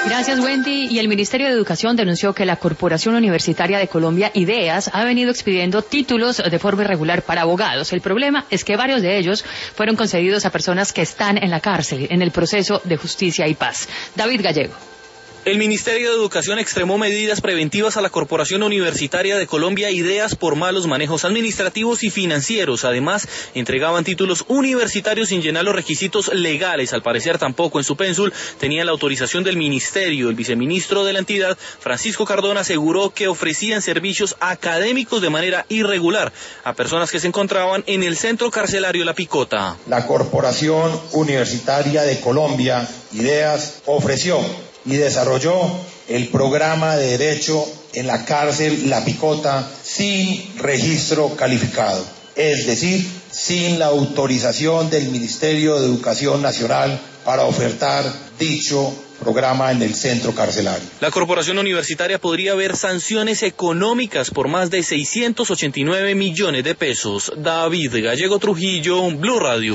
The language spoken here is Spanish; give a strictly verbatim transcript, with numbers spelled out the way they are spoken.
Gracias, Wendy. Y el Ministerio de Educación denunció que la Corporación Universitaria de Colombia, IDEAS, ha venido expidiendo títulos de forma irregular para abogados. El problema es que varios de ellos fueron concedidos a personas que están en la cárcel, en el proceso de justicia y paz. David Gallego. El Ministerio de Educación extremó medidas preventivas a la Corporación Universitaria de Colombia, IDEAS, por malos manejos administrativos y financieros. Además, entregaban títulos universitarios sin llenar los requisitos legales. Al parecer, tampoco en su pénsul tenían la autorización del ministerio. El viceministro de la entidad, Francisco Cardona, aseguró que ofrecían servicios académicos de manera irregular a personas que se encontraban en el centro carcelario La Picota. La Corporación Universitaria de Colombia, IDEAS, ofreció y desarrolló el programa de derecho en la cárcel La Picota sin registro calificado, es decir, sin la autorización del Ministerio de Educación Nacional para ofertar dicho programa en el centro carcelario. La Corporación Universitaria podría ver sanciones económicas por más de seiscientos ochenta y nueve millones de pesos. David Gallego Trujillo, Blue Radio.